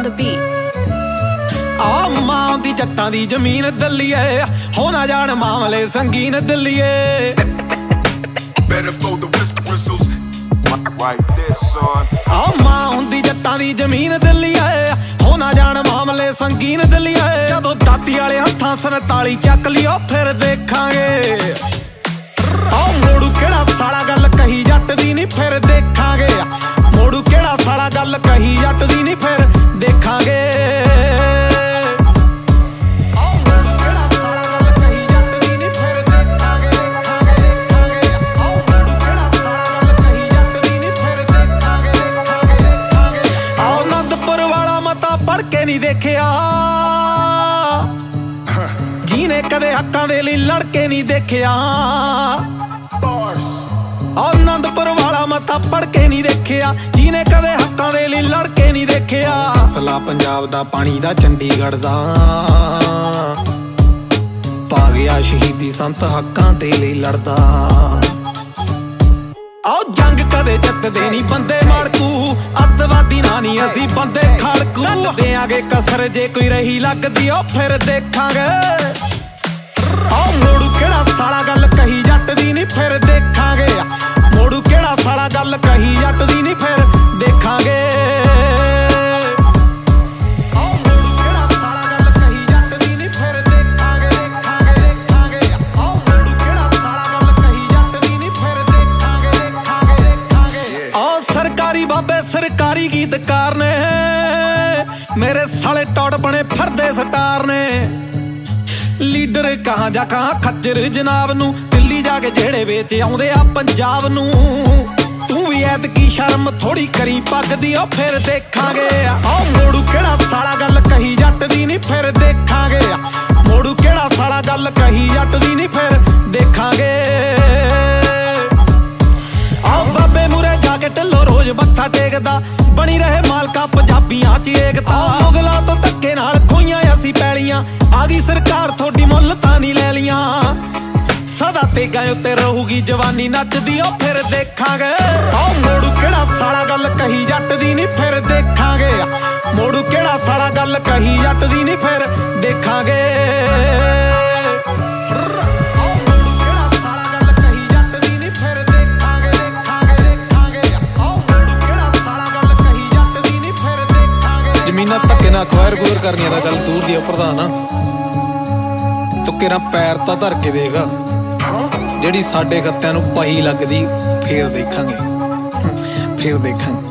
the beat. ਆ ਮਾਂ ਦੀ ਜੱਟਾਂ ਦੀ ਜ਼ਮੀਨ ਦਿੱਲੀਏ, ਹੋ ਨਾ ਜਾਣ ਮਾਮਲੇ ਸੰਗੀਨ ਦਿੱਲੀਏ। ਆ ਮਾਂ ਹੁੰਦੀ ਜੱਟਾਂ ਦੀ ਜ਼ਮੀਨ ਦਿੱਲੀਏ, ਹੋ ਨਾ ਜਾਣ ਮਾਮਲੇ ਸੰਗੀਨ ਦਿੱਲੀਏ। ਜਦੋਂ ਦਾਤੀ ਵਾਲੇ ਹੱਥਾਂ 47 ਚੱਕ ਲਿਓ ਫਿਰ ਦੇਖਾਂਗੇ। ਆਹ ਮੋੜੂ ਕਿਹੜਾ ਸਾਲਾ ਗੱਲ ਕਹੀ ਜੱਟ ਦੀ ਨੀ ਫਿਰ ਦੇਖਾਂਗੇ। ਮੋੜੂ ਕਿਹੜਾ ਸਾਲਾ ਗੱਲ ਕਹੀ ਜੱਟ ਦੀ ਨੀ ਫਿਰ ਦੇਖਾਂਗੇ। ਪੜ ਕੇ ਨਹੀਂ ਦੇਖਿਆ ਜਿਹਨੇ ਕਦੇ ਹੱਕਾਂ ਦੇ ਲਈ ਲੜ ਕੇ ਨਹੀਂ ਦੇਖਿਆ। ਆਨੰਦਪੁਰ ਵਾਲਾ ਮਤਾ ਪੜ ਕੇ ਨਹੀਂ ਦੇਖਿਆ ਜਿਹਨੇ ਕਦੇ ਹੱਕਾਂ ਦੇ ਲਈ ਲੜ ਕੇ ਨਹੀਂ ਦੇਖਿਆ। ਅਸਲਾ ਪੰਜਾਬ ਦਾ ਪਾਣੀ ਦਾ ਚੰਡੀਗੜ੍ਹ ਦਾ ਪਾ ਗਿਆ ਸ਼ਹੀਦੀ ਸੰਤ ਹੱਕਾਂ ਦੇ ਲਈ ਲੜਦਾ। ਆਓ ਜੰਗ ਕਦੇ ਜਿੱਤਦੇ ਨਹੀਂ ਬੰਦੇ ਮਾੜਕੂ, ਅੱਤਵਾਦੀ ਨਾ ਨਹੀਂ ਅਸੀਂ ਬੰਦੇ ਖੜਕੂ। ਦੇਾਂਗੇ ਕਸਰ ਜੇ ਕੋਈ ਰਹੀ ਲੱਗਦੀ ਉਹ ਫਿਰ ਦੇਖਾਂਗੇ। ਆਓ ਮੋੜੂ ਕਿਹੜਾ ਸਾਲਾ ਗੱਲ ਕਹੀ ਜੱਟ ਦੀ ਨੀ ਫਿਰ ਦੇਖਾਂਗੇ। ਮੋੜੂ ਕਿਹੜਾ ਸਾਲਾ ਗੱਲ ਕਹੀ ਜੱਟ ਦੀ ਨੀ ਫਿਰ ਦੇਖਾਂਗੇ। ਸਰਕਾਰੀ ਬਾਬੇ ਸਰਕਾਰੀ ਗੀਤਕਾਰ ਨੇ, ਮੇਰੇ ਸਾਲੇ ਟੌੜ ਬਣੇ ਫਿਰਦੇ ਸਟਾਰ ਨੇ। ਲੀਡਰ ਕਹਾਂ ਜਾ ਕਹਾਂ ਖੱਜਰ ਜਨਾਬ ਨੂੰ, ਦਿੱਲੀ ਜਾ ਕੇ ਜਿਹੜੇ ਵੇਚ ਆਉਂਦੇ ਆ ਪੰਜਾਬ ਨੂੰ। ਤੂੰ ਵੀ ਐਤਕੀ ਸ਼ਰਮ ਥੋੜੀ ਕਰੀ ਪੱਗ ਦੀ ਉਹ ਫਿਰ ਦੇਖਾਂਗੇ। ਆਹ ਮੋੜੂ ਕਿਹੜਾ ਸਾਲਾ ਗੱਲ ਕਹੀ ਜੱਟ ਦੀ ਨੀ ਫਿਰ ਦੇਖਾਂਗੇ। ਮੋੜੂ ਕਿਹੜਾ ਸਾਲਾ ਗੱਲ ਕਹੀ ਜੱਟ ਦੀ ਨੀ ਫਿਰ ਦੇਖਾਂਗੇ। ਆਹ ਬਾਬੇ ਮੂਰੇ ਜਾ ਕੇ ਢਿੱਲੋਂ ਰੋਜ਼ ਮੱਥਾ ਟੇਕਦਾ, ਬਣੀ ਰਹੇ ਮਾਲਕਾ ਪੰਜਾਬੀਆਂ 'ਚ ਏਕਤਾ। ਮੁਗਲਾਂ ਤੋਂ ਧੱਕੇ ਨਾਲ ਖੋਈਆਂ ਅਸੀਂ ਪੈਲੀਆਂ, ਆ ਗਈ ਸਰਕਾਰ ਤੁਹਾਡੀ ਮੁੱਲ ਤਾਂ ਨਹੀਂ ਲੈ ਲੀਆਂ। ਸਦਾ ਤੇਗਾਂ ਉੱਤੇ ਰਹੂਗੀ ਜਵਾਨੀ ਨੱਚਦੀ ਉਹ ਫਿਰ ਦੇਖਾਂਗੇ। ਆਹ ਮੋੜੂ ਕਿਹੜਾ ਸਾਲਾ ਗੱਲ ਕਹੀ ਜੱਟ ਦੀ ਨੀ ਫਿਰ ਦੇਖਾਂਗੇ। ਮੋੜੂ ਕਿਹੜਾ ਸਾਲਾ ਗੱਲ ਕਹੀ ਜੱਟ ਦੀ ਨੀ ਫਿਰ ਦੇਖਾਂਗੇ। ਜ਼ਮੀਨਾਂ ਧੱਕੇ ਨਾਲ ਅਖਵਾਇਰ ਗੁਜ਼ਰ ਕਰਨੀਆਂ ਦਾ ਗੱਲ ਦੂਰ ਦੀ ਪ੍ਰਧਾਨ। ਤੁੱਕੇ ਨਾਲ ਪੈਰ ਤਾਂ ਧਰ ਕੇ ਦੇਗਾ, ਜਿਹੜੀ ਸਾਡੇ ਖੱਤਿਆਂ ਨੂੰ ਪਹੀ ਲੱਗਦੀ ਫੇਰ ਦੇਖਾਂਗੇ।